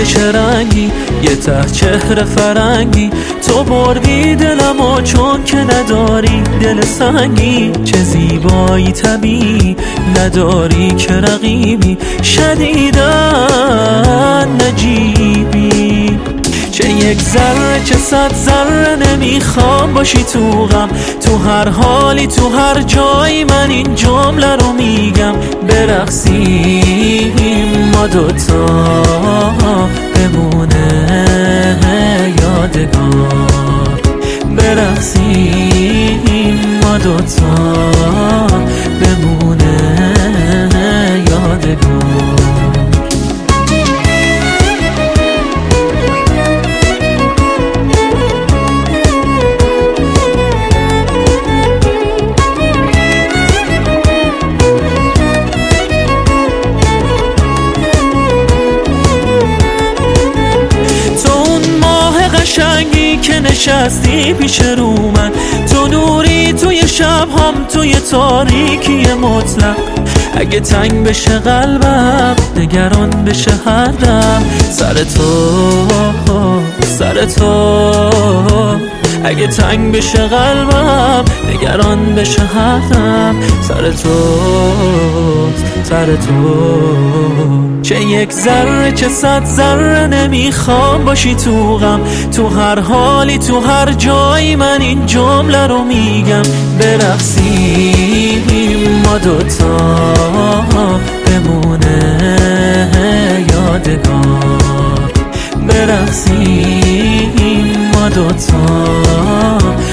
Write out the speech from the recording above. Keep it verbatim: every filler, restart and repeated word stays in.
که چه رنگی، یه ته چهره فرنگی، تو بردی دلمو چون که نداری دل سنگی. چه زیبایی طبیعی نداری که رقیبی، شدیدن نجیبی. چه یک ذره چه صد ذره نمیخوام باشی تو غم، تو هر حالی تو هر جایی من این جمله رو میگم. برقصیم ما دوتا بمونه یادگار، برقصیم ما دوتا بمونه یادگار. قشنگی که نشستی پیش رو من، تو نوری توی شب هم توی تاریکی مطلق. اگه تنگ بشه قلبم نگران بشه هر دم، سر تو سر تو. اگه تنگ بشه قلبم نگران بشه هر دم، سر تو سر تو. چه یک ذره چه صد ذره نمیخوام باشی تو غم، تو هر حالی تو هر جایی من این جمله رو میگم. برقصیم ما دوتا بمونه یادگار، برقصیم ما دوتا